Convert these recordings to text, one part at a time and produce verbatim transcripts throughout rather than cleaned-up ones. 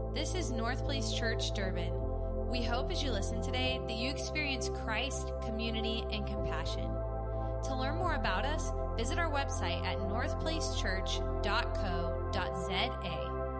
This is North Place Church, Durban. We hope as you listen today that you experience Christ, community, and compassion. To learn more about us, visit our website at north place church dot co dot za.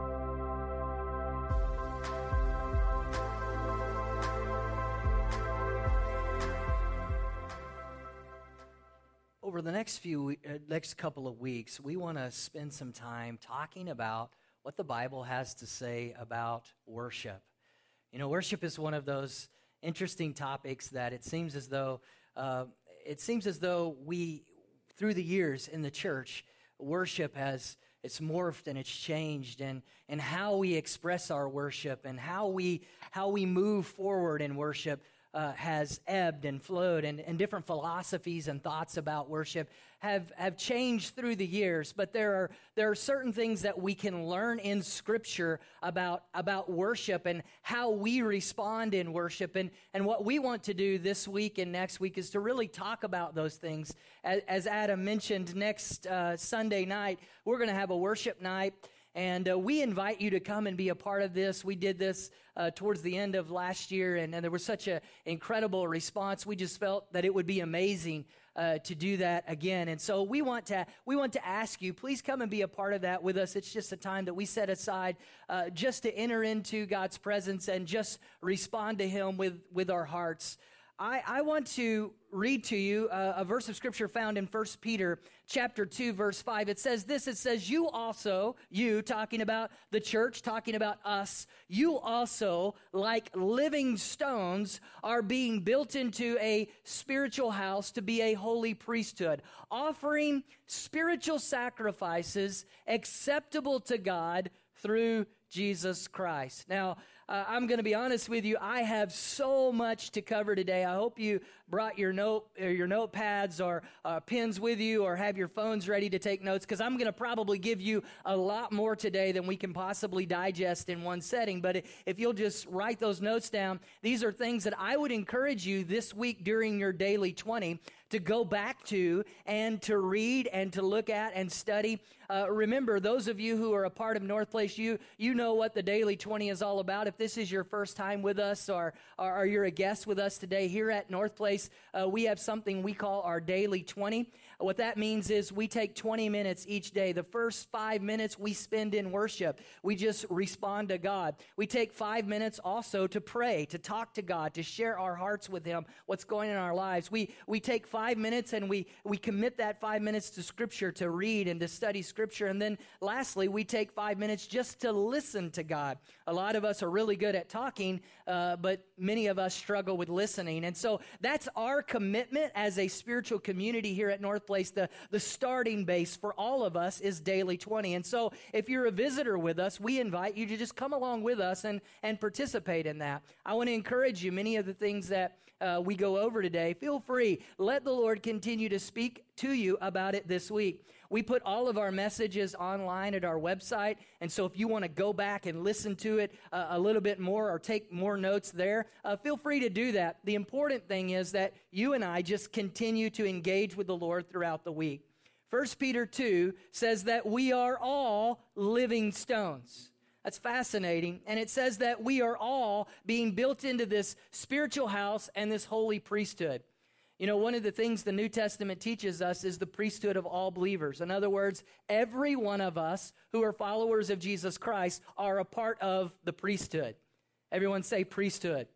Over the next few, uh, next couple of weeks, we want to spend some time talking about what the Bible has to say about worship. You know, worship is one of those interesting topics that it seems as though uh, it seems as though we, through the years in the church, worship has it's morphed and it's changed, and and how we express our worship and how we how we move forward in worship. Uh, has ebbed and flowed, and, and different philosophies and thoughts about worship have, have changed through the years. But there are there are certain things that we can learn in Scripture about about worship and how we respond in worship. And, and what we want to do this week and next week is to really talk about those things. As, as Adam mentioned, next uh, Sunday night, we're going to have a worship night. And uh, we invite you to come and be a part of this. We did this uh, towards the end of last year, and, and there was such an incredible response. We just felt that it would be amazing uh, to do that again. And so we want to we want to ask you, please come and be a part of that with us. It's just a time that we set aside uh, just to enter into God's presence and just respond to Him with, with our hearts. I, I want to read to you a, a verse of Scripture found in First Peter chapter two, verse five. It says this, it says, you also, you, talking about the church, talking about us, you also, like living stones, are being built into a spiritual house to be a holy priesthood, offering spiritual sacrifices acceptable to God through Jesus Christ. Now, uh, I'm going to be honest with you. I have so much to cover today. I hope you brought your note, or your notepads, or uh, pens with you, or have your phones ready to take notes, because I'm going to probably give you a lot more today than we can possibly digest in one setting. But if you'll just write those notes down, these are things that I would encourage you this week during your daily twenty to go back to and to read and to look at and study. Uh, remember, those of you who are a part of North Place, you you know what the Daily twenty is all about. If this is your first time with us, or, or, or you're a guest with us today here at North Place, uh, we have something we call our Daily twenty. What that means is we take twenty minutes each day. The first five minutes we spend in worship. We just respond to God. We take five minutes also to pray, to talk to God, to share our hearts with Him, what's going on in our lives. We we take five minutes and we, we commit that five minutes to Scripture, to read and to study Scripture. And then lastly, we take five minutes just to listen to God. A lot of us are really good at talking, uh, but many of us struggle with listening. And so that's our commitment as a spiritual community here at North Place. The, the starting base for all of us is Daily twenty. And so if you're a visitor with us, we invite you to just come along with us and, and participate in that. I want to encourage you, many of the things that uh, we go over today, feel free. Let the Lord continue to speak to you about it this week. We put all of our messages online at our website, and so if you want to go back and listen to it uh, a little bit more or take more notes there, uh, feel free to do that. The important thing is that you and I just continue to engage with the Lord throughout the week. First Peter two says that we are all living stones. That's fascinating. And it says that we are all being built into this spiritual house and this holy priesthood. You know, one of the things the New Testament teaches us is the priesthood of all believers. In other words, every one of us who are followers of Jesus Christ are a part of the priesthood. Everyone say priesthood.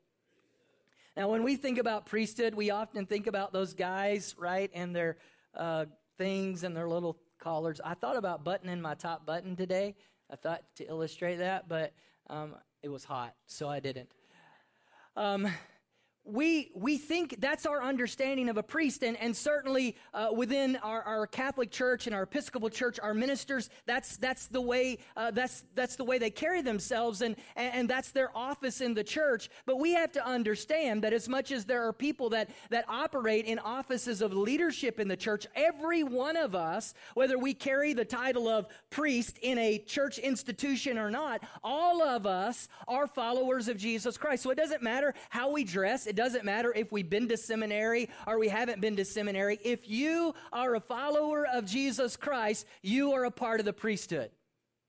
Now, when we think about priesthood, we often think about those guys, right, and their uh, things and their little collars. I thought about buttoning my top button today. I thought to illustrate that, but um, it was hot, so I didn't. Um We we think that's our understanding of a priest, and, and certainly uh, within our, our Catholic Church and our Episcopal Church, our ministers, that's that's the way uh, that's that's the way they carry themselves, and, and that's their office in the church. But we have to understand that as much as there are people that that operate in offices of leadership in the church, every one of us, whether we carry the title of priest in a church institution or not, all of us are followers of Jesus Christ. So it doesn't matter how we dress. It doesn't matter if we've been to seminary or we haven't been to seminary. If you are a follower of Jesus Christ, you are a part of the priesthood.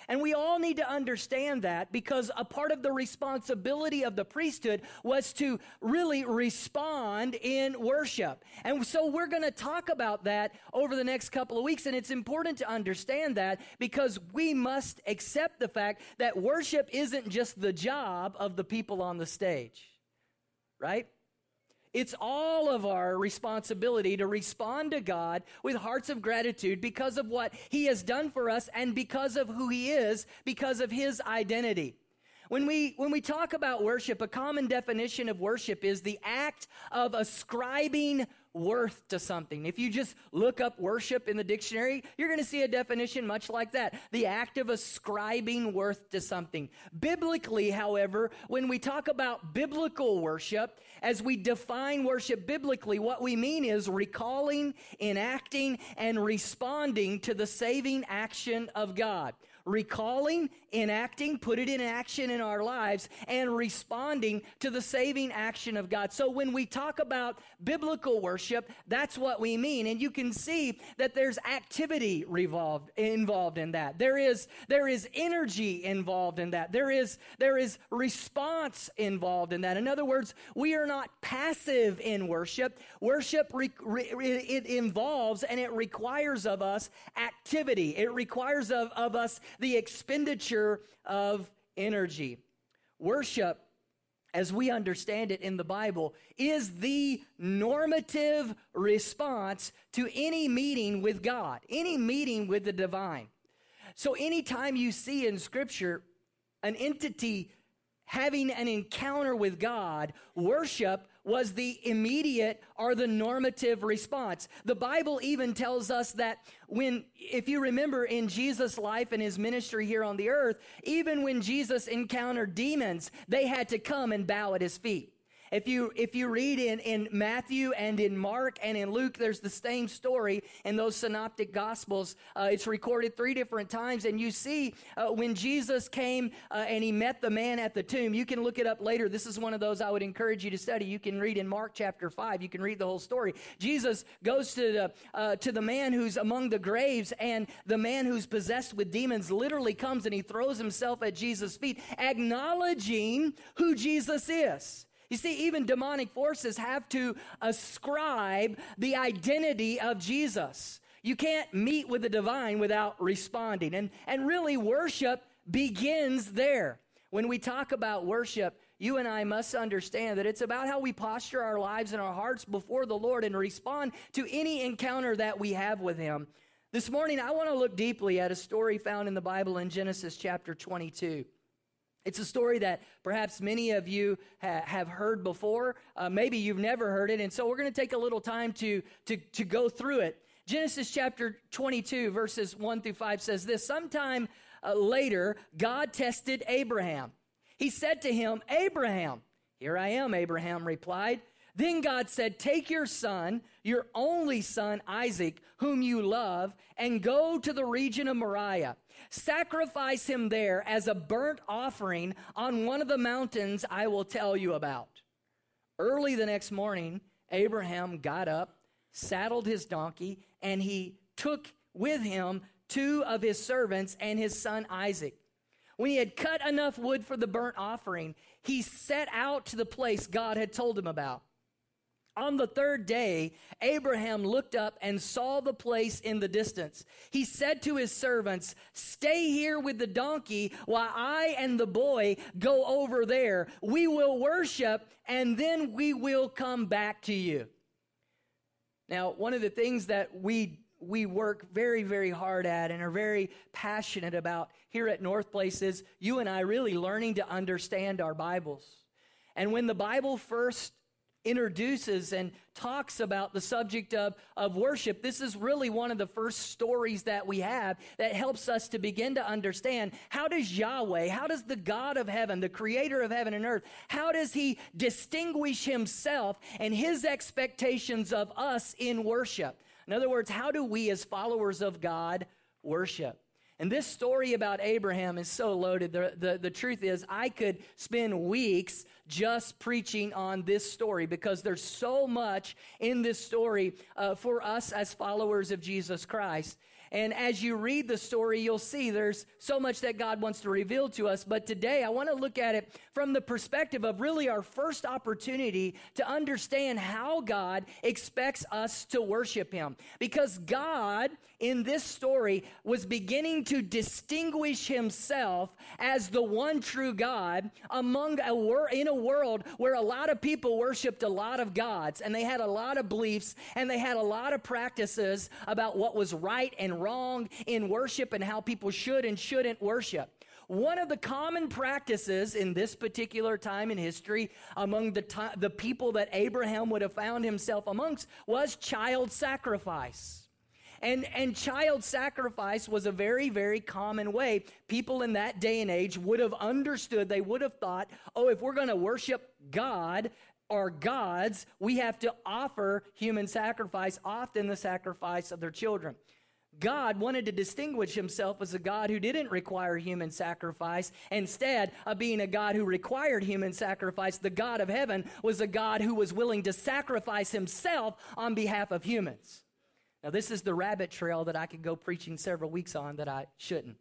And we all need to understand that, because a part of the responsibility of the priesthood was to really respond in worship. And so we're going to talk about that over the next couple of weeks. And it's important to understand that, because we must accept the fact that worship isn't just the job of the people on the stage, right? It's all of our responsibility to respond to God with hearts of gratitude because of what he has done for us and because of who he is, because of his identity. When we, when we talk about worship, a common definition of worship is the act of ascribing worth to something. If you just look up worship in the dictionary, you're going to see a definition much like that. The act of ascribing worth to something. Biblically, however, when we talk about biblical worship, as we define worship biblically, what we mean is recalling, enacting, and responding to the saving action of God. Recalling, enacting, put it in action in our lives, and responding to the saving action of God. So when we talk about biblical worship, that's what we mean. And you can see that there's activity revolved, involved in that. There is, there is energy involved in that. There is, there is response involved in that. In other words, we are not passive in worship. Worship, re, re, it involves and it requires of us activity. It requires of, of us the expenditure of energy. Worship, as we understand it in the Bible, is the normative response to any meeting with God, any meeting with the divine. So anytime you see in Scripture an entity having an encounter with God, worship was the immediate or the normative response. The Bible even tells us that when, if you remember in Jesus' life and his ministry here on the earth, even when Jesus encountered demons, they had to come and bow at his feet. If you if you read in, in Matthew and in Mark and in Luke, there's the same story in those synoptic gospels. Uh, it's recorded three different times, and you see uh, when Jesus came uh, and he met the man at the tomb. You can look it up later. This is one of those I would encourage you to study. You can read in Mark chapter five. You can read the whole story. Jesus goes to the uh, to the man who's among the graves, and the man who's possessed with demons literally comes and he throws himself at Jesus' feet, acknowledging who Jesus is. You see, even demonic forces have to ascribe the identity of Jesus. You can't meet with the divine without responding. And, and really, worship begins there. When we talk about worship, you and I must understand that it's about how we posture our lives and our hearts before the Lord and respond to any encounter that we have with him. This morning, I want to look deeply at a story found in the Bible in Genesis chapter twenty-two. It's a story that perhaps many of you ha- have heard before. Uh, maybe you've never heard it. And so we're going to take a little time to, to, to go through it. Genesis chapter twenty-two, verses one through five says this: Sometime uh, later, God tested Abraham. He said to him, "Abraham." "Here I am," Abraham replied. Then God said, "Take your son, your only son, Isaac, whom you love, and go to the region of Moriah. Sacrifice him there as a burnt offering on one of the mountains I will tell you about." Early the next morning, Abraham got up, saddled his donkey, and he took with him two of his servants and his son Isaac. When he had cut enough wood for the burnt offering, he set out to the place God had told him about. On the third day, Abraham looked up and saw the place in the distance. He said to his servants, "Stay here with the donkey while I and the boy go over there. We will worship, and then we will come back to you." Now, one of the things that we we work very, very hard at and are very passionate about here at North Place is you and I really learning to understand our Bibles. And when the Bible first introduces and talks about the subject of, of worship, this is really one of the first stories that we have that helps us to begin to understand, how does Yahweh, how does the God of heaven, the creator of heaven and earth, how does he distinguish himself and his expectations of us in worship? In other words, how do we as followers of God worship? And this story about Abraham is so loaded. The, the, the truth is, I could spend weeks just preaching on this story because there's so much in this story uh, for us as followers of Jesus Christ. And as you read the story, you'll see there's so much that God wants to reveal to us. But today, I want to look at it from the perspective of really our first opportunity to understand how God expects us to worship him. Because God, in this story, was beginning to distinguish himself as the one true God among a wor- in a world where a lot of people worshiped a lot of gods, and they had a lot of beliefs, and they had a lot of practices about what was right and wrong in worship and how people should and shouldn't worship. One of the common practices in this particular time in history among the, ti- the people that Abraham would have found himself amongst was child sacrifice. And, and child sacrifice was a very, very common way people in that day and age would have understood. They would have thought, oh, if we're going to worship God or gods, we have to offer human sacrifice, often the sacrifice of their children. God wanted to distinguish himself as a God who didn't require human sacrifice. Instead of being a God who required human sacrifice, the God of heaven was a God who was willing to sacrifice himself on behalf of humans. Now, this is the rabbit trail that I could go preaching several weeks on that I shouldn't.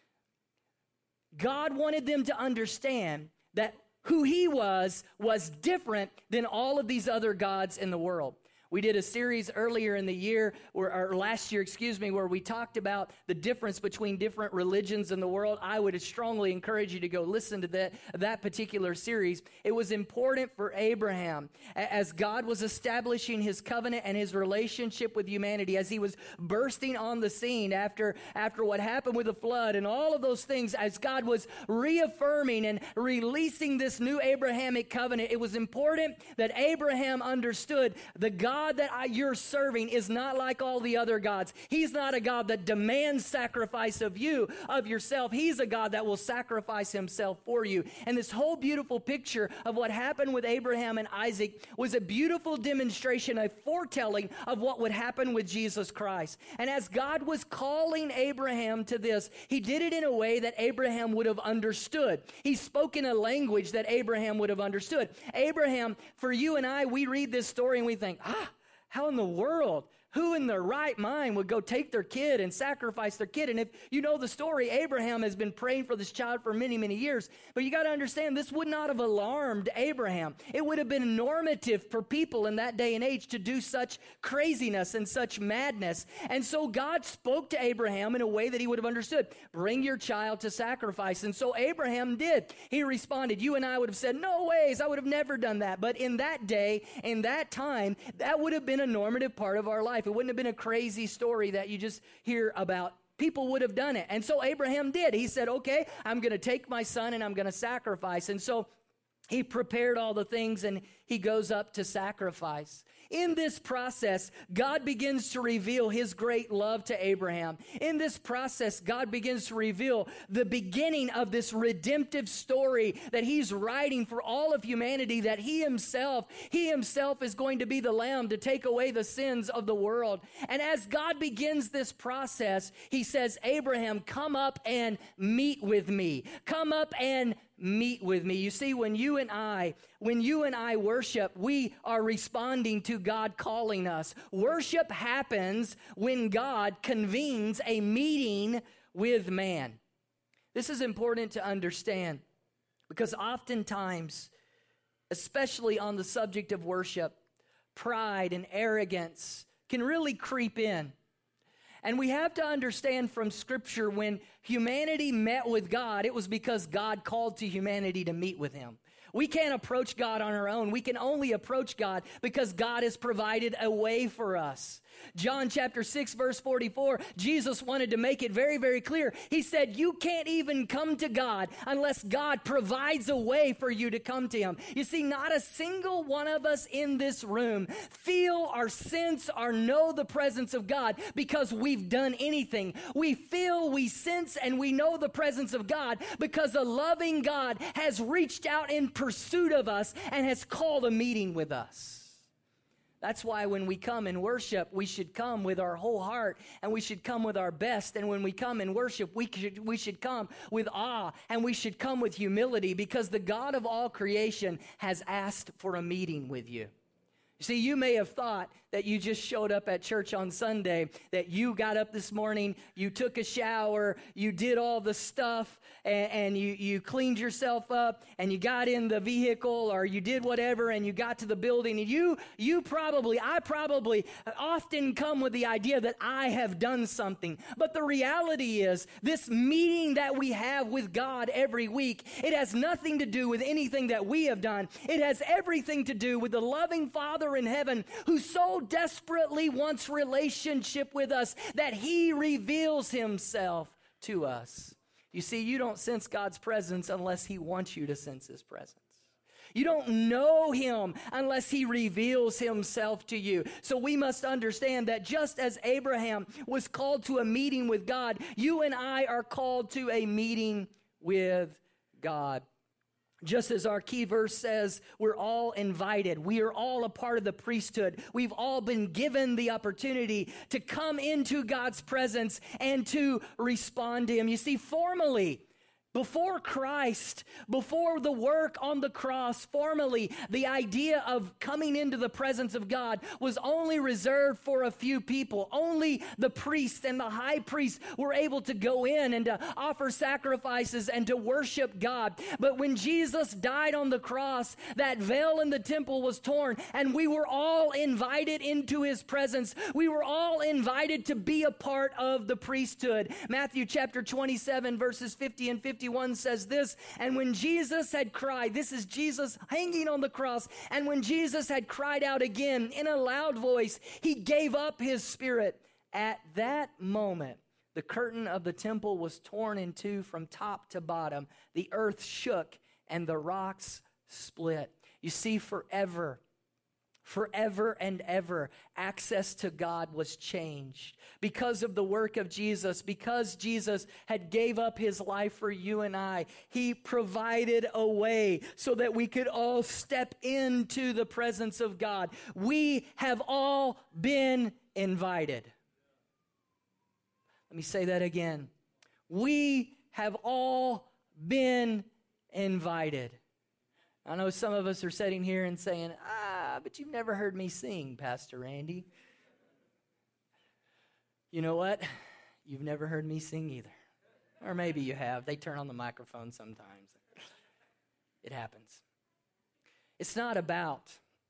God wanted them to understand that who he was was different than all of these other gods in the world. We did a series earlier in the year, or, or last year, excuse me, where we talked about the difference between different religions in the world. I would strongly encourage you to go listen to that, that particular series. It was important for Abraham, as God was establishing his covenant and his relationship with humanity, as he was bursting on the scene after, after what happened with the flood and all of those things, as God was reaffirming and releasing this new Abrahamic covenant. It was important that Abraham understood the God God that I, you're serving is not like all the other gods. He's not a God that demands sacrifice of you, of yourself. He's a God that will sacrifice himself for you. And this whole beautiful picture of what happened with Abraham and Isaac was a beautiful demonstration, a foretelling of what would happen with Jesus Christ. And as God was calling Abraham to this, he did it in a way that Abraham would have understood. He spoke in a language that Abraham would have understood. Abraham, for you and I, we read this story and we think, ah, how in the world? Who in their right mind would go take their kid and sacrifice their kid? And if you know the story, Abraham has been praying for this child for many, many years. But you got to understand, this would not have alarmed Abraham. It would have been normative for people in that day and age to do such craziness and such madness. And so God spoke to Abraham in a way that he would have understood. Bring your child to sacrifice. And so Abraham did. He responded. You and I would have said, no ways, I would have never done that. But in that day, in that time, that would have been a normative part of our life. It wouldn't have been a crazy story that you just hear about. People would have done it. And so Abraham did. He said, okay, I'm going to take my son and I'm going to sacrifice. And so he prepared all the things and he goes up to sacrifice. In this process, God begins to reveal his great love to Abraham. In this process, God begins to reveal the beginning of this redemptive story that he's writing for all of humanity, that he himself, he himself is going to be the lamb to take away the sins of the world. And as God begins this process, he says, Abraham, come up and meet with me. Come up and meet with me. You see, when you and I, when you and I worship, we are responding to God calling us. Worship happens when God convenes a meeting with man. This is important to understand because oftentimes, especially on the subject of worship, pride and arrogance can really creep in. And we have to understand from Scripture, when humanity met with God, it was because God called to humanity to meet with him. We can't approach God on our own. We can only approach God because God has provided a way for us. John chapter six, verse forty-four, Jesus wanted to make it very, very clear. He said, you can't even come to God unless God provides a way for you to come to him. You see, not a single one of us in this room feel or sense or know the presence of God because we've done anything. We feel, we sense, and we know the presence of God because a loving God has reached out in pursuit of us and has called a meeting with us. That's why when we come and worship, we should come with our whole heart and we should come with our best. And when we come and worship, we should, we should come with awe and we should come with humility because the God of all creation has asked for a meeting with you. You See, you may have thought that you just showed up at church on Sunday, that you got up this morning, you took a shower, you did all the stuff, and, and you, you cleaned yourself up, and you got in the vehicle, or you did whatever, and you got to the building, and you, you probably, I probably often come with the idea that I have done something. But the reality is, this meeting that we have with God every week, it has nothing to do with anything that we have done. It has everything to do with the loving Father in heaven who so desperately wants relationship with us that he reveals himself to us. You see, you don't sense God's presence unless he wants you to sense his presence. You don't know him unless he reveals himself to you. So we must understand that just as Abraham was called to a meeting with God, you and I are called to a meeting with God. Just as our key verse says, we're all invited. We are all a part of the priesthood. We've all been given the opportunity to come into God's presence and to respond to him. You see, formally, before Christ, before the work on the cross, formally, the idea of coming into the presence of God was only reserved for a few people. Only the priest and the high priest were able to go in and to offer sacrifices and to worship God. But when Jesus died on the cross, that veil in the temple was torn, and we were all invited into his presence. We were all invited to be a part of the priesthood. Matthew chapter twenty-seven, verses fifty and fifty-one says this, and when Jesus had cried, this is Jesus hanging on the cross, and when Jesus had cried out again in a loud voice, he gave up his spirit. At that moment, the curtain of the temple was torn in two from top to bottom. The earth shook and the rocks split. You see, forever, forever and ever, access to God was changed because of the work of Jesus. Because Jesus had gave up his life for you and I, he provided a way so that we could all step into the presence of God. We have all been invited. Let me say that again. We have all been invited. I know some of us are sitting here and saying, ah, but you've never heard me sing, Pastor Randy. You know what? You've never heard me sing either. Or maybe you have. They turn on the microphone sometimes. It happens. It's not about,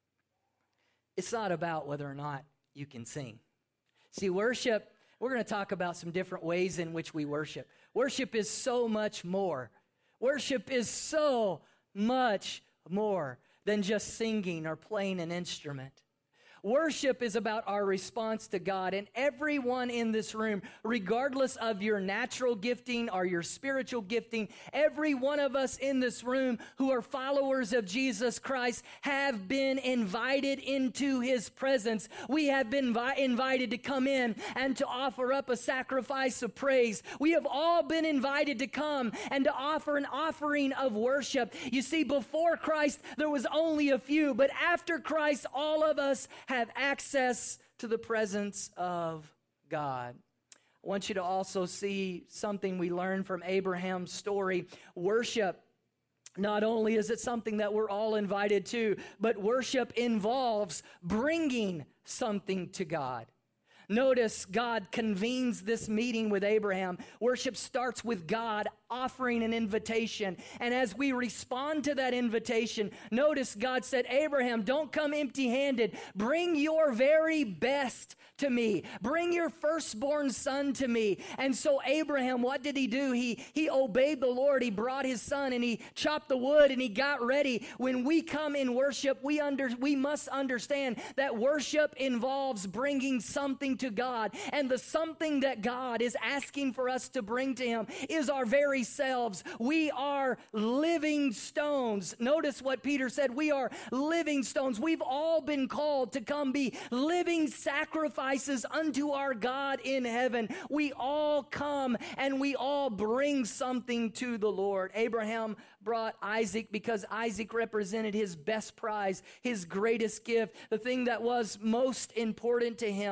it's not about whether or not you can sing. See, worship, we're going to talk about some different ways in which we worship. Worship is so much more. Worship is so much more than just singing or playing an instrument. Worship is about our response to God, and everyone in this room, regardless of your natural gifting or your spiritual gifting, every one of us in this room who are followers of Jesus Christ have been invited into his presence. We have been vi- invited to come in and to offer up a sacrifice of praise. We have all been invited to come and to offer an offering of worship. You see, before Christ, there was only a few, but after Christ, all of us have access to the presence of God. I want you to also see something we learned from Abraham's story. Worship, not only is it something that we're all invited to, but worship involves bringing something to God. Notice God convenes this meeting with Abraham. Worship starts with God offering an invitation. And as we respond to that invitation, notice God said, Abraham, don't come empty-handed. Bring your very best to me. Bring your firstborn son to me. And so Abraham, what did he do? He, he obeyed the Lord. He brought his son and he chopped the wood and he got ready. When we come in worship, we under, we must understand that worship involves bringing something to God. And the something that God is asking for us to bring to him is our very selves. We are living stones. Notice what Peter said. We are living stones. We've all been called to come be living sacrifices unto our God in heaven. We all come and we all bring something to the Lord. Abraham brought Isaac because Isaac represented his best prize, his greatest gift, the thing that was most important to him. And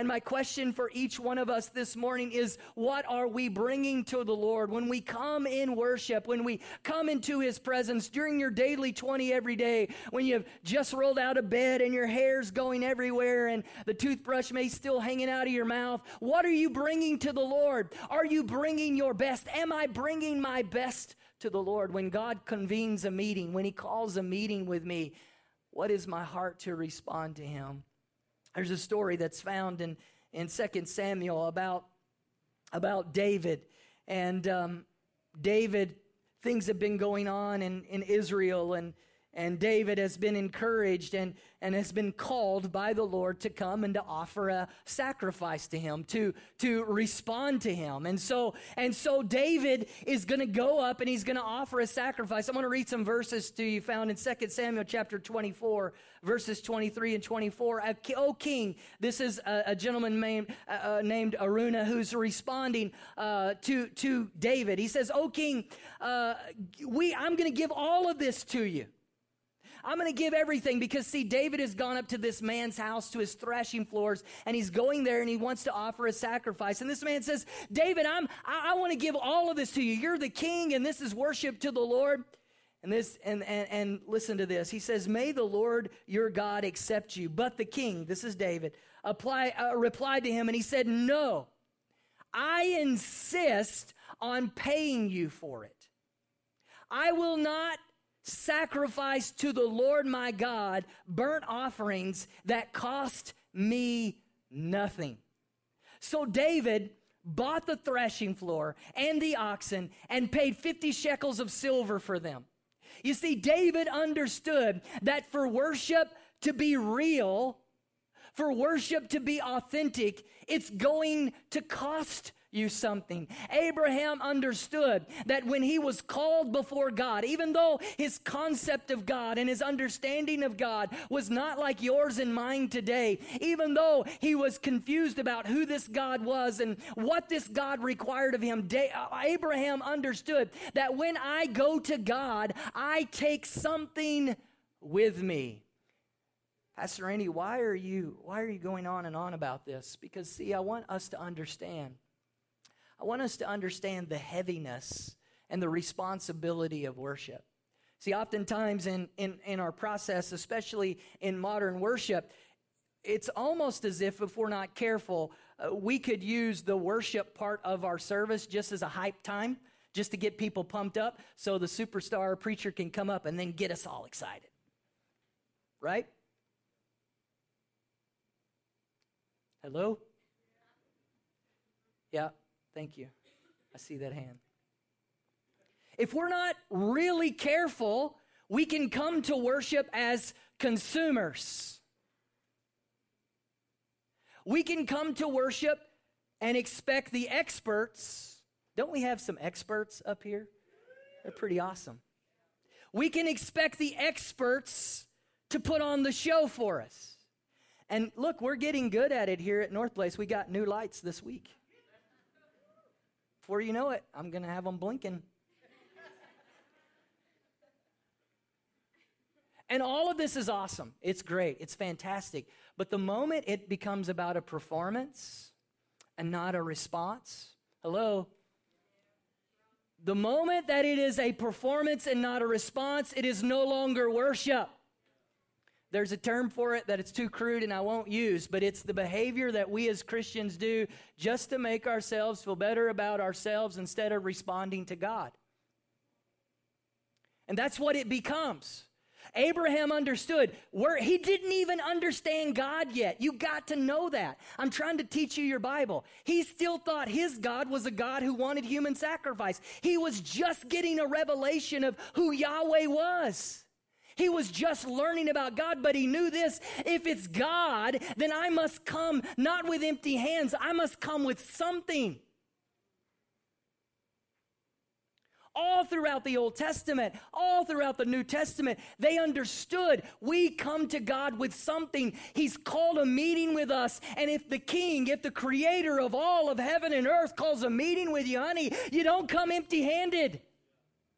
my question for each one of us this morning is, what are we bringing to the Lord when we come in worship, when we come into His presence during your daily twenty every day, when you've just rolled out of bed and your hair's going everywhere and the toothbrush may still hanging out of your mouth? What are you bringing to the Lord? Are you bringing your best? Am I bringing my best to the Lord? When God convenes a meeting, when He calls a meeting with me, what is my heart to respond to Him? There's a story that's found in, in Second Samuel about, about David. And um, David, things have been going on in, in Israel, and, and David has been encouraged and, and has been called by the Lord to come and to offer a sacrifice to Him, to, to respond to Him. And so, and so David is going to go up and he's going to offer a sacrifice. I'm going to read some verses to you found in Second Samuel chapter twenty-four, verses twenty-three and twenty-four. O king, this is a, a gentleman named, uh, named Aruna who's responding uh, to, to David. He says, O king, uh, we, I'm going to give all of this to you. I'm going to give everything because, see, David has gone up to this man's house, to his threshing floors, and he's going there and he wants to offer a sacrifice. And this man says, David, I'm, I, I want to give all of this to you. You're the king, and this is worship to the Lord. And this, and, and, and listen to this. He says, may the Lord your God accept you. But the king, this is David, apply, uh, replied to him, and he said, no, I insist on paying you for it. I will not sacrifice to the Lord my God burnt offerings that cost me nothing. So David bought the threshing floor and the oxen and paid fifty shekels of silver for them. You see, David understood that for worship to be real, for worship to be authentic, it's going to cost you something. Abraham understood that when he was called before God, even though his concept of God and his understanding of God was not like yours and mine today, even though he was confused about who this God was and what this God required of him, Abraham understood that when I go to God, I take something with me. Pastor Randy, why are you why are you going on and on about this? Because, see, I want us to understand I want us to understand the heaviness and the responsibility of worship. See, oftentimes in, in, in our process, especially in modern worship, it's almost as if, if we're not careful, uh, we could use the worship part of our service just as a hype time, just to get people pumped up so the superstar preacher can come up and then get us all excited. Right? Hello? Yeah. Thank you. I see that hand. If we're not really careful, we can come to worship as consumers. We can come to worship and expect the experts. Don't we have some experts up here? They're pretty awesome. We can expect the experts to put on the show for us. And look, we're getting good at it here at North Place. We got new lights this week. Before you know it, I'm going to have them blinking. And all of this is awesome. It's great. It's fantastic. But the moment it becomes about a performance and not a response, hello? The moment that it is a performance and not a response, it is no longer worship. There's a term for it that it's too crude and I won't use, but it's the behavior that we as Christians do just to make ourselves feel better about ourselves instead of responding to God. And that's what it becomes. Abraham understood. Where he didn't even understand God yet. You got to know that. I'm trying to teach you your Bible. He still thought his God was a God who wanted human sacrifice. He was just getting a revelation of who Yahweh was. He was just learning about God, but he knew this: if it's God, then I must come not with empty hands. I must come with something. All throughout the Old Testament, all throughout the New Testament, they understood we come to God with something. He's called a meeting with us, and if the King, if the Creator of all of heaven and earth calls a meeting with you, honey, you don't come empty-handed.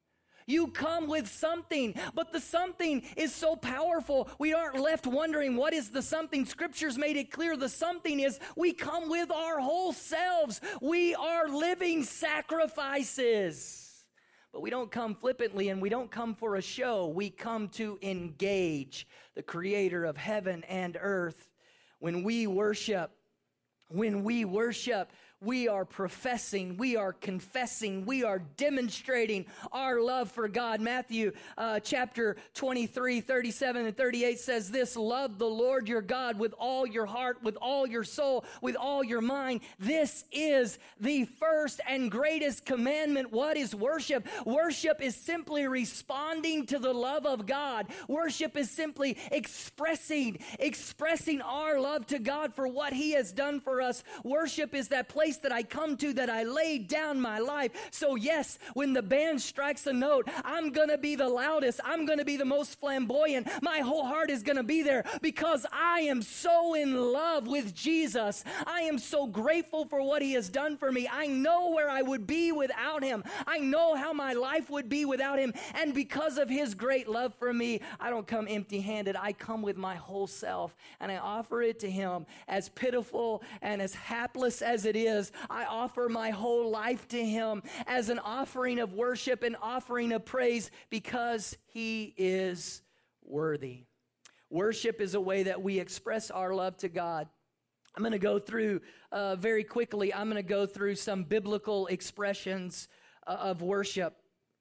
You come with something, but the something is so powerful, we aren't left wondering what is the something. Scripture's made it clear the something is we come with our whole selves. We are living sacrifices. But we don't come flippantly and we don't come for a show. We come to engage the creator of heaven and earth. When we worship, when we worship, we are professing, we are confessing, we are demonstrating our love for God. Matthew uh, chapter twenty-three, thirty-seven and thirty-eight says this: love the Lord your God with all your heart, with all your soul, with all your mind. This is the first and greatest commandment. What is worship? Worship is simply responding to the love of God. Worship is simply expressing, expressing our love to God for what he has done for us. Worship is that place that I come to, that I lay down my life. So yes, when the band strikes a note, I'm going to be the loudest. I'm going to be the most flamboyant. My whole heart is going to be there because I am so in love with Jesus. I am so grateful for what he has done for me. I know where I would be without him. I know how my life would be without him. And because of his great love for me, I don't come empty-handed. I come with my whole self and I offer it to him. As pitiful and as hapless as it is, I offer my whole life to him as an offering of worship, an offering of praise, because he is worthy. Worship is a way that we express our love to God. I'm going to go through uh, very quickly, I'm going to go through some biblical expressions uh, of worship.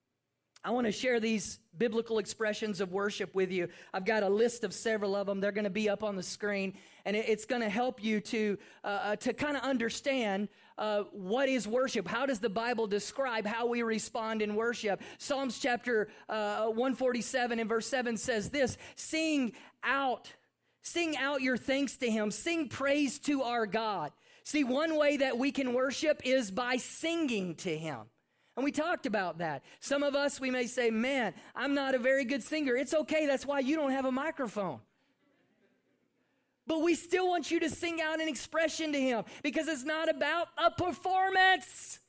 I want to share these biblical expressions of worship with you. I've got a list of several of them. They're going to be up on the screen, and it's going to help you to uh, to kind of understand uh, what is worship. How does the Bible describe how we respond in worship? Psalms chapter uh, one forty-seven and verse seven says this: "Sing out, sing out your thanks to him. Sing praise to our God." See, one way that we can worship is by singing to him. And we talked about that. Some of us, we may say, man, I'm not a very good singer. It's okay. That's why you don't have a microphone. But we still want you to sing out an expression to him because it's not about a performance.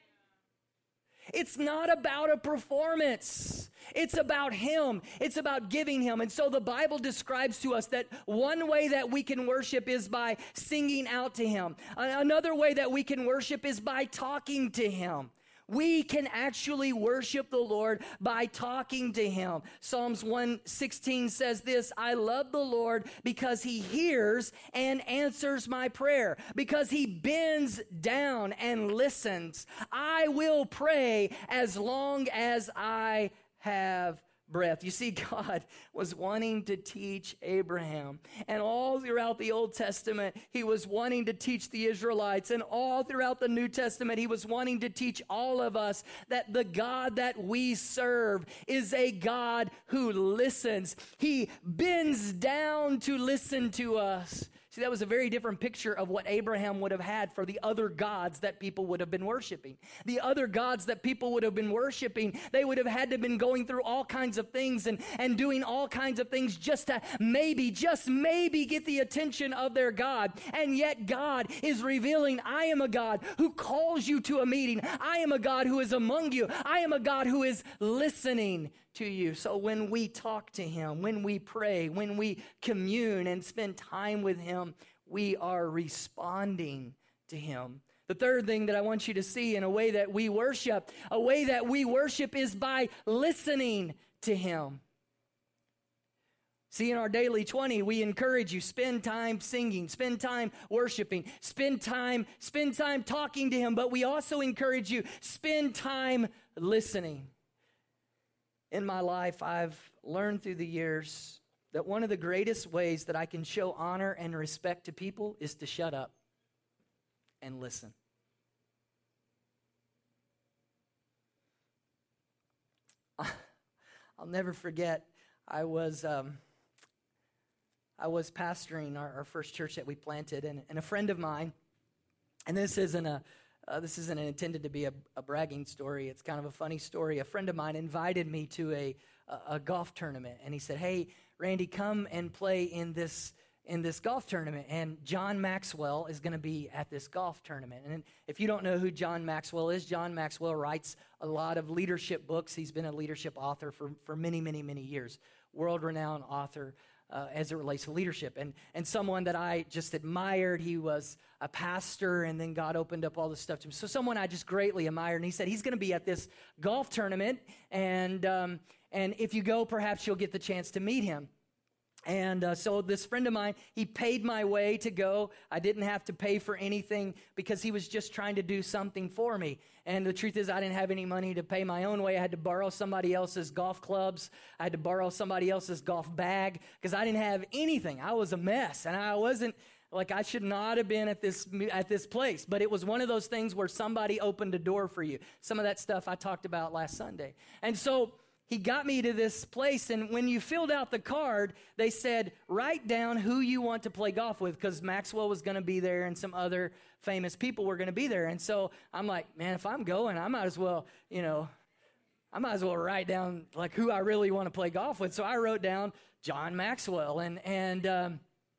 It's not about a performance. It's about him. It's about giving him. And so the Bible describes to us that one way that we can worship is by singing out to him. Another way that we can worship is by talking to him. We can actually worship the Lord by talking to him. Psalms one sixteen says this: "I love the Lord because he hears and answers my prayer, because he bends down and listens. I will pray as long as I have breath." You see, God was wanting to teach Abraham, and all throughout the Old Testament, he was wanting to teach the Israelites, and all throughout the New Testament, he was wanting to teach all of us that the God that we serve is a God who listens. He bends down to listen to us. See, that was a very different picture of what Abraham would have had for the other gods that people would have been worshiping. The other gods that people would have been worshiping, they would have had to have been going through all kinds of things and, and doing all kinds of things just to maybe, just maybe get the attention of their God. And yet God is revealing, I am a God who calls you to a meeting. I am a God who is among you. I am a God who is listening to you. So when we talk to him, when we pray, when we commune and spend time with him, we are responding to him. The third thing that I want you to see in a way that we worship, a way that we worship is by listening to him. See, in our Daily twenty, we encourage you, spend time singing, spend time worshiping, spend time, spend time talking to him, but we also encourage you, spend time listening. In my life, I've learned through the years that one of the greatest ways that I can show honor and respect to people is to shut up and listen. I'll never forget, I was um, I was pastoring our, our first church that we planted, and, and a friend of mine, and this isn't a Uh, this isn't intended to be a, a bragging story. It's kind of a funny story. A friend of mine invited me to a, a, a golf tournament, and he said, "Hey, Randy, come and play in this in this golf tournament, and John Maxwell is going to be at this golf tournament. And if you don't know who John Maxwell is, John Maxwell writes a lot of leadership books. He's been a leadership author for, for many, many, many years, world-renowned author uh, as it relates to leadership, and, and someone that I just admired. He was a pastor, and then God opened up all this stuff to him. So someone I just greatly admired, and he said he's going to be at this golf tournament, and, um, and if you go, perhaps you'll get the chance to meet him. And uh, so this friend of mine, he paid my way to go. I didn't have to pay for anything because he was just trying to do something for me. And the truth is, I didn't have any money to pay my own way. I had to borrow somebody else's golf clubs. I had to borrow somebody else's golf bag because I didn't have anything. I was a mess, and I wasn't, like, I should not have been at this at this place. But it was one of those things where somebody opened a door for you. Some of that stuff I talked about last Sunday. And so he got me to this place, and when you filled out the card, they said, write down who you want to play golf with, because Maxwell was going to be there and some other famous people were going to be there. And so I'm like, man, if I'm going, I might as well, you know, I might as well write down, like, who I really want to play golf with. So I wrote down John Maxwell, and, and, um,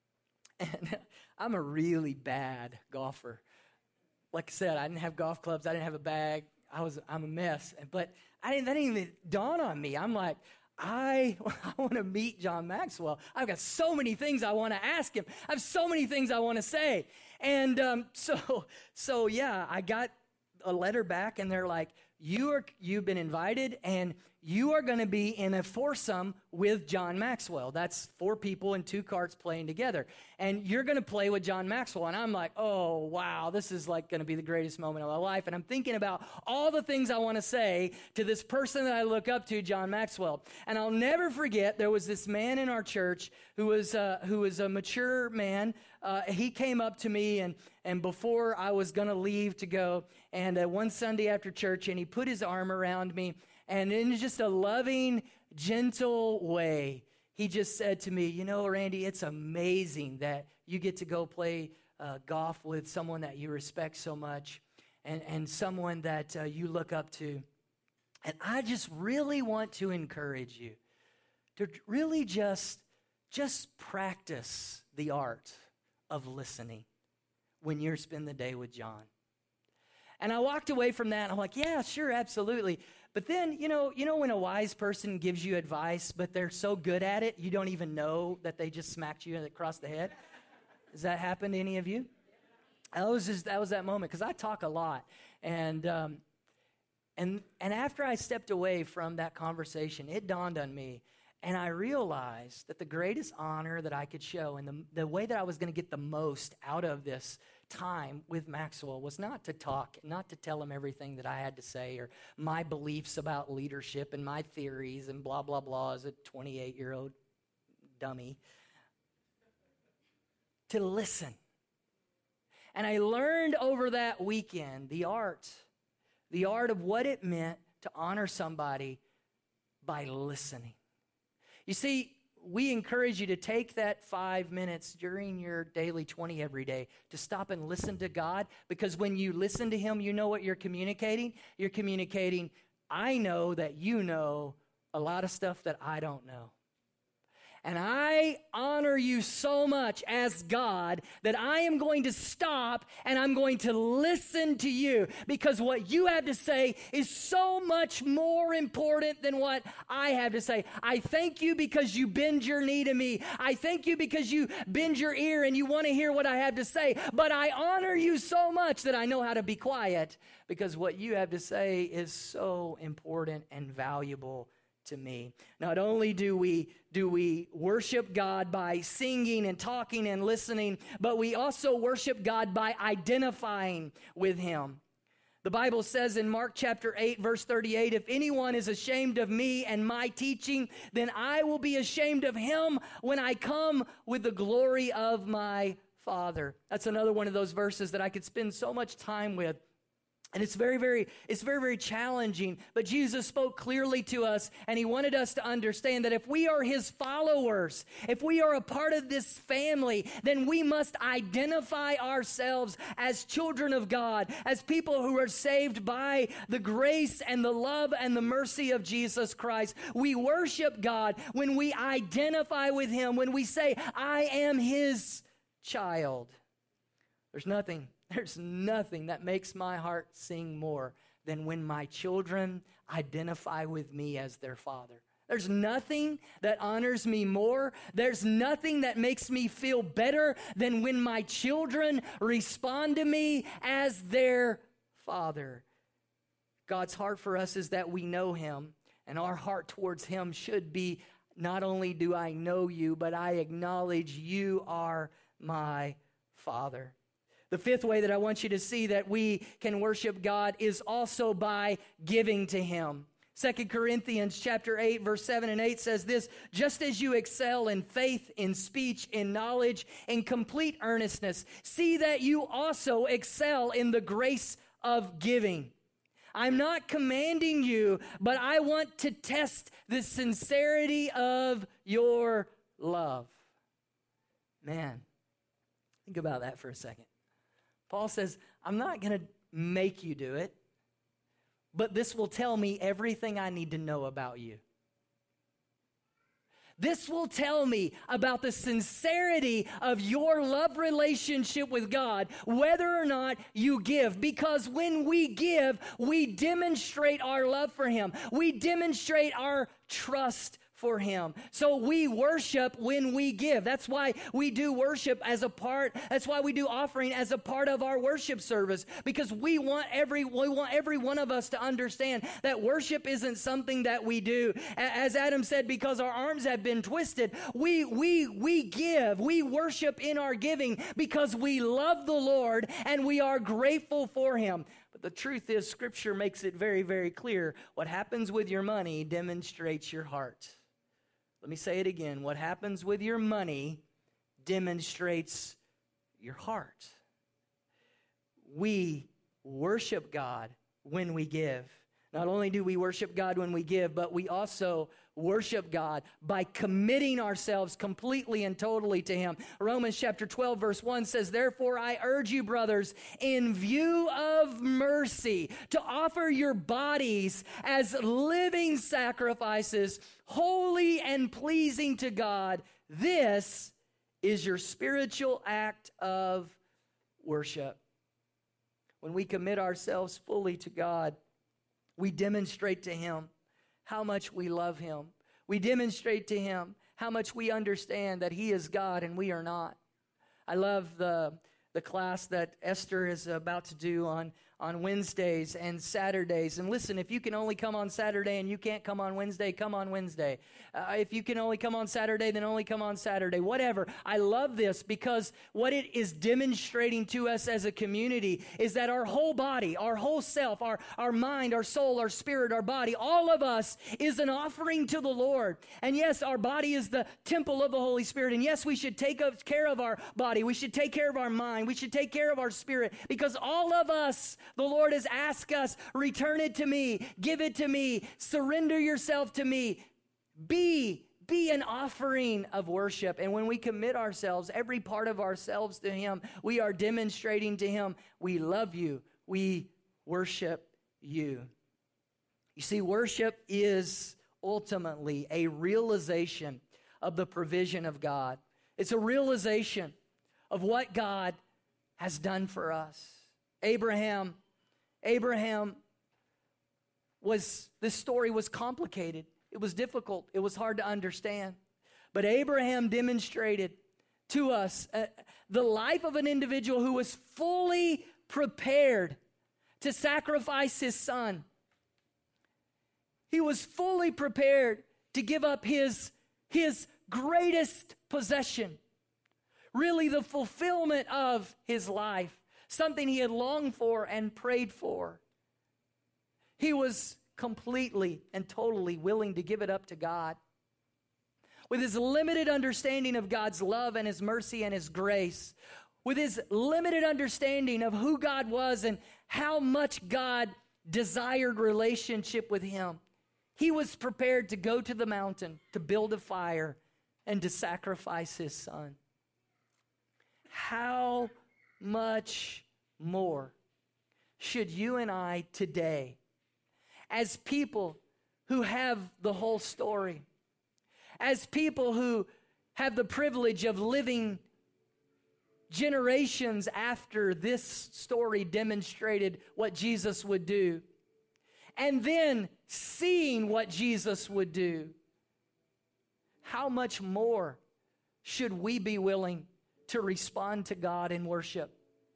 and I'm a really bad golfer. Like I said, I didn't have golf clubs. I didn't have a bag. I was, I'm a mess. But I didn't, that didn't even dawn on me. I'm like, I, I want to meet John Maxwell. I've got so many things I want to ask him. I have so many things I want to say. And um, so, so yeah, I got a letter back, and they're like, you are, you've been invited, and you are going to be in a foursome with John Maxwell. That's four people in two carts playing together. And you're going to play with John Maxwell. And I'm like, oh, wow, this is like going to be the greatest moment of my life. And I'm thinking about all the things I want to say to this person that I look up to, John Maxwell. And I'll never forget, there was this man in our church who was, uh, who was a mature man. Uh, he came up to me, and, and before I was going to leave to go, and uh, one Sunday after church, and he put his arm around me, and in just a loving, gentle way, he just said to me, you know, Randy, it's amazing that you get to go play uh, golf with someone that you respect so much, and, and someone that uh, you look up to. And I just really want to encourage you to really just, just practice the art of listening when you spend the day with John. And I walked away from that, and I'm like, yeah, sure, absolutely. But then, you know, you know when a wise person gives you advice, but they're so good at it, you don't even know that they just smacked you across the head? Has that happened to any of you? That was just, that was that moment, because I talk a lot. And, um, and, and after I stepped away from that conversation, it dawned on me, and I realized that the greatest honor that I could show, and the, the way that I was going to get the most out of this time with Maxwell, was not to talk, not to tell him everything that I had to say, or my beliefs about leadership and my theories and blah, blah, blah as a twenty-eight-year-old dummy. To listen. And I learned over that weekend the art, the art of what it meant to honor somebody by listening. You see, we encourage you to take that five minutes during your daily twenty every day to stop and listen to God, because when you listen to him, you know what you're communicating? You're communicating, I know that you know a lot of stuff that I don't know. And I honor you so much as God that I am going to stop and I'm going to listen to you, because what you have to say is so much more important than what I have to say. I thank you because you bend your knee to me. I thank you because you bend your ear and you want to hear what I have to say. But I honor you so much that I know how to be quiet, because what you have to say is so important and valuable to me. Not only do we do we worship God by singing and talking and listening, but we also worship God by identifying with him. The Bible says in Mark chapter eight, verse thirty-eight, if anyone is ashamed of me and my teaching, then I will be ashamed of him when I come with the glory of my Father. That's another one of those verses that I could spend so much time with. And it's very, very, it's very, very challenging. But Jesus spoke clearly to us, and he wanted us to understand that if we are his followers, if we are a part of this family, then we must identify ourselves as children of God, as people who are saved by the grace and the love and the mercy of Jesus Christ. We worship God when we identify with him, when we say, I am his child. There's nothing There's nothing that makes my heart sing more than when my children identify with me as their father. There's nothing that honors me more. There's nothing that makes me feel better than when my children respond to me as their father. God's heart for us is that we know him, and our heart towards him should be, not only do I know you, but I acknowledge you are my father. The fifth way that I want you to see that we can worship God is also by giving to him. Second Corinthians chapter eight, verse seven and eight says this, just as you excel in faith, in speech, in knowledge, in complete earnestness, see that you also excel in the grace of giving. I'm not commanding you, but I want to test the sincerity of your love. Man, think about that for a second. Paul says, I'm not going to make you do it, but this will tell me everything I need to know about you. This will tell me about the sincerity of your love relationship with God, whether or not you give. Because when we give, we demonstrate our love for him. We demonstrate our trust for him. So we worship when we give. That's why we do worship as a part, that's why we do offering as a part of our worship service, because we want every we want every one of us to understand that worship isn't something that we do. As Adam said, because our arms have been twisted, we we we give, we worship in our giving because we love the Lord and we are grateful for him. But the truth is, Scripture makes it very, very clear. What happens with your money demonstrates your heart. Let me say it again. What happens with your money demonstrates your heart. We worship God when we give. Not only do we worship God when we give, but we also worship God by committing ourselves completely and totally to him. Romans chapter twelve verse one says, therefore I urge you, brothers, in view of mercy, to offer your bodies as living sacrifices, holy and pleasing to God. This is your spiritual act of worship. When we commit ourselves fully to God, we demonstrate to him how much we love him. We demonstrate to him how much we understand that he is God and we are not. I love the, the class that Esther is about to do on, on Wednesdays and Saturdays. And listen, if you can only come on Saturday and you can't come on Wednesday, come on Wednesday. Uh, if you can only come on Saturday, then only come on Saturday. Whatever. I love this because what it is demonstrating to us as a community is that our whole body, our whole self, our, our mind, our soul, our spirit, our body, all of us is an offering to the Lord. And yes, our body is the temple of the Holy Spirit. And yes, we should take care of our body. We should take care of our mind. We should take care of our spirit, because all of us, the Lord has asked us, return it to me, give it to me, surrender yourself to me. Be, be an offering of worship. And when we commit ourselves, every part of ourselves to him, we are demonstrating to him, we love you, we worship you. You see, worship is ultimately a realization of the provision of God. It's a realization of what God has done for us. Abraham, Abraham was, this story was complicated. It was difficult. It was hard to understand. But Abraham demonstrated to us uh, the life of an individual who was fully prepared to sacrifice his son. He was fully prepared to give up his, his greatest possession, really the fulfillment of his life, something he had longed for and prayed for. He was completely and totally willing to give it up to God. With his limited understanding of God's love and his mercy and his grace, with his limited understanding of who God was and how much God desired relationship with him, he was prepared to go to the mountain, to build a fire, and to sacrifice his son. How much more should you and I today, as people who have the whole story, as people who have the privilege of living generations after this story demonstrated what Jesus would do, and then seeing what Jesus would do, how much more should we be willing to respond to God in worship?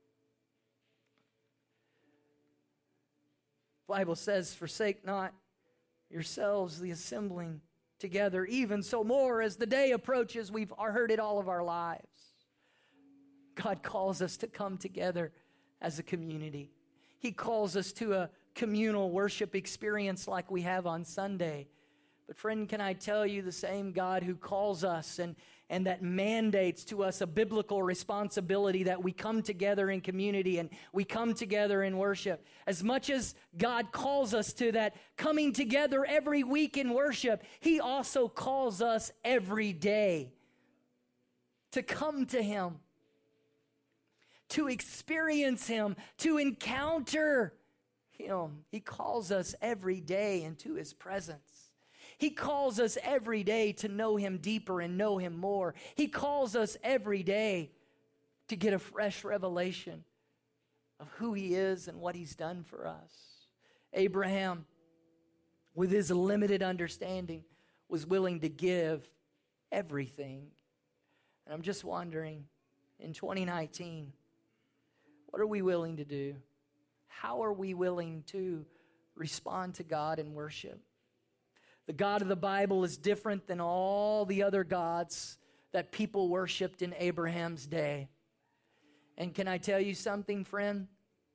The Bible says, forsake not yourselves the assembling together, even so more as the day approaches. We've heard it all of our lives. God calls us to come together as a community. He calls us to a communal worship experience like we have on Sunday. But friend, can I tell you, the same God who calls us and, and that mandates to us a biblical responsibility that we come together in community and we come together in worship. As much as God calls us to that coming together every week in worship, he also calls us every day to come to him, to experience him, to encounter him. He calls us every day into his presence. He calls us every day to know him deeper and know him more. He calls us every day to get a fresh revelation of who he is and what he's done for us. Abraham, with his limited understanding, was willing to give everything. And I'm just wondering, in twenty nineteen, what are we willing to do? How are we willing to respond to God in worship? The God of the Bible is different than all the other gods that people worshiped in Abraham's day. And can I tell you something, friend?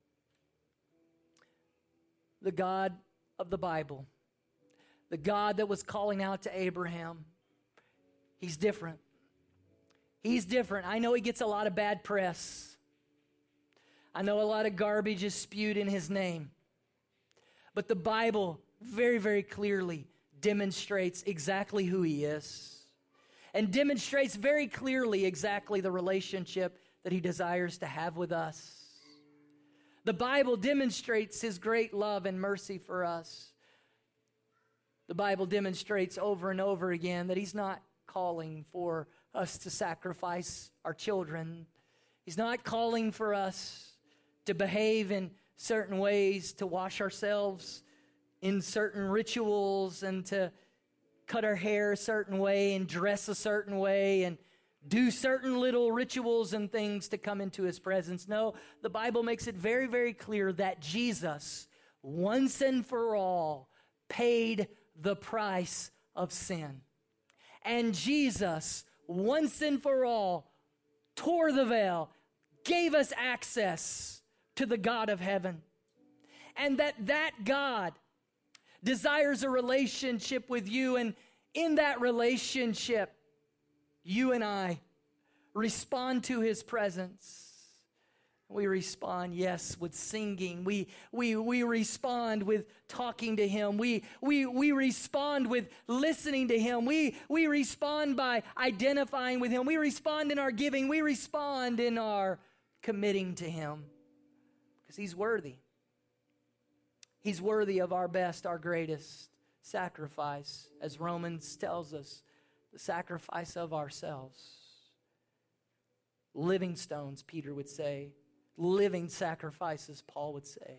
The God of the Bible, the God that was calling out to Abraham, he's different. He's different. I know he gets a lot of bad press. I know a lot of garbage is spewed in his name. But the Bible very, very clearly demonstrates exactly who he is and demonstrates very clearly exactly the relationship that he desires to have with us. The Bible demonstrates his great love and mercy for us. The Bible demonstrates over and over again that he's not calling for us to sacrifice our children. He's not calling for us to behave in certain ways, to wash ourselves in certain rituals, and to cut our hair a certain way and dress a certain way and do certain little rituals and things to come into his presence. No, the Bible makes it very, very clear that Jesus, once and for all, paid the price of sin. And Jesus, once and for all, tore the veil, gave us access to the God of heaven. And that that God desires a relationship with you, and in that relationship, you and I respond to his presence. We respond, yes, with singing. We we we respond with talking to him. We we we respond with listening to him. We we respond by identifying with him. We respond in our giving. We respond in our committing to him, because he's worthy. He's worthy of our best, our greatest sacrifice, as Romans tells us, the sacrifice of ourselves. Living stones, Peter would say. Living sacrifices, Paul would say.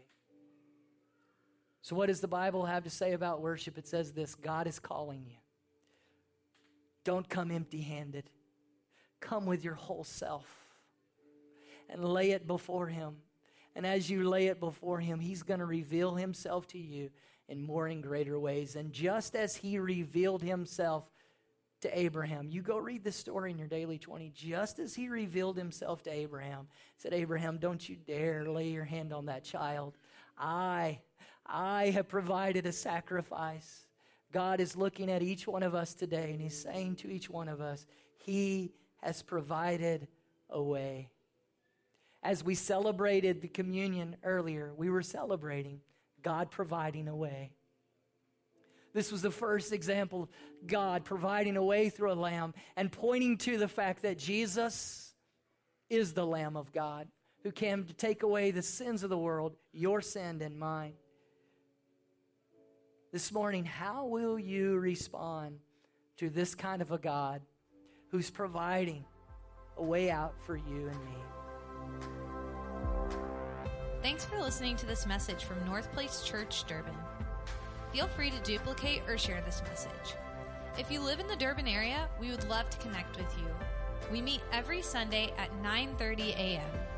So what does the Bible have to say about worship? It says this: God is calling you. Don't come empty-handed. Come with your whole self and lay it before him. And as you lay it before him, he's going to reveal himself to you in more and greater ways. And just as he revealed himself to Abraham, you go read this story in your daily twenty. Just as he revealed himself to Abraham, said, Abraham, don't you dare lay your hand on that child. I, I have provided a sacrifice. God is looking at each one of us today, and he's saying to each one of us, he has provided a way. As we celebrated the communion earlier, we were celebrating God providing a way. This was the first example of God providing a way through a lamb and pointing to the fact that Jesus is the Lamb of God who came to take away the sins of the world, your sin and mine. This morning, how will you respond to this kind of a God who's providing a way out for you and me? Thanks for listening to this message from North Place Church, Durban. Feel free to duplicate or share this message. If you live in the Durban area, we would love to connect with you. We meet every Sunday at nine thirty a.m.